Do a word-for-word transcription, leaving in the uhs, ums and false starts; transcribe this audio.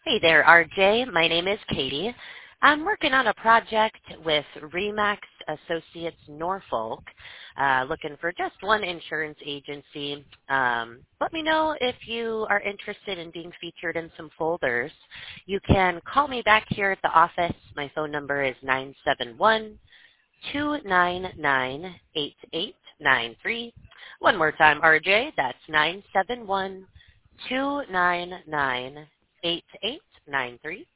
Hey there, R J. My name is Katie. I'm working on a project with Remax Associates Norfolk, uh, looking for just one insurance agency. Um, let me know if you are interested in being featured in some folders. You can call me back here at the office. My phone number is nine seven one, two nine nine, eight eight nine three. One more time, R J. That's nine seven one, two nine nine, eight eight nine three.